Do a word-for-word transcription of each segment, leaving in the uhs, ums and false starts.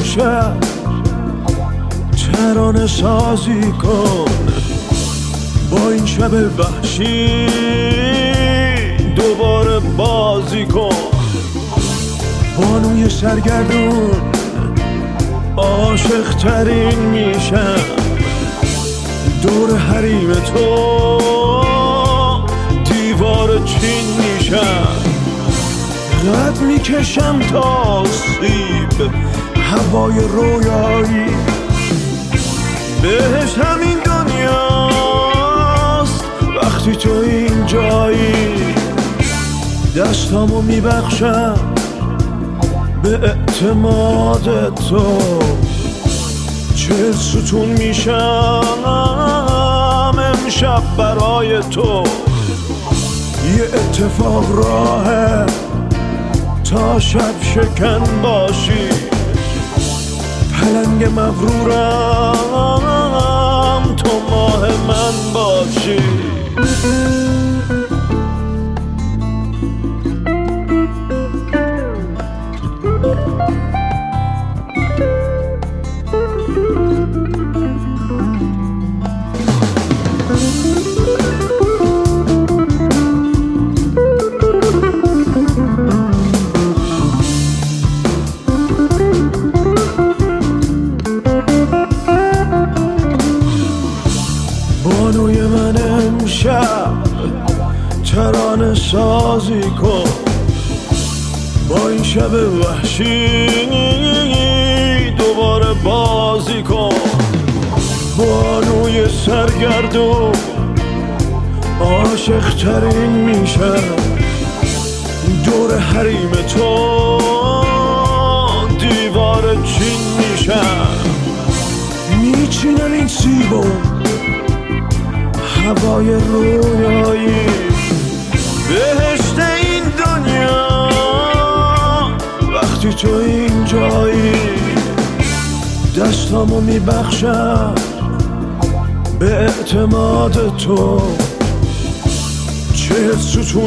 امشب ترانه سازی کن با این شب وحشی، دوباره بازی کن. بانوی سرگردون عاشق ترین میشم، دور حریم تو دیوار چین میشم. قد میکشم تا سیب هوای رویایی، بهش همین دنیاست وقتی تو اینجایی. دستامو میبخشم به اعتماد تو، چه ستون میشم امشب برای تو. یه اتفاق راهه تا شب شکن باشی، پلنگ مغرورم تو ماه من باشی. بانوی من امشب ترانه سازی کن با این شب وحشی، دوباره بازی کن. بانوی سرگردون عاشق ترین میشم، دور حریم تو دیوار چین میشم. میچینم این سیبو هوای رویایی، بهشت این دنیا وقتی تو اینجایی. دستامو میبخشم به اعتماد تو، چه ستون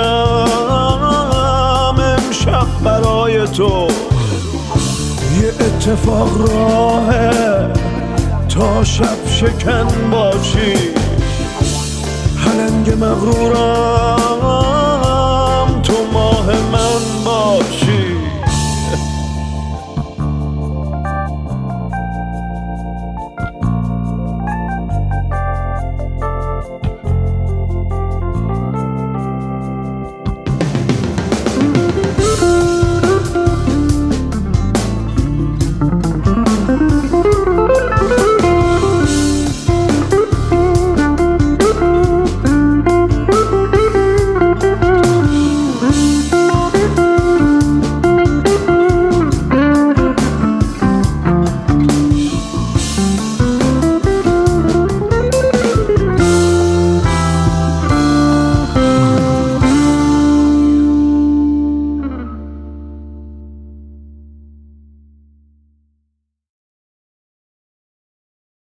میشم امشب برای تو. یه اتفاق راهه تا شب شکن باشی، پلنگ مغرورم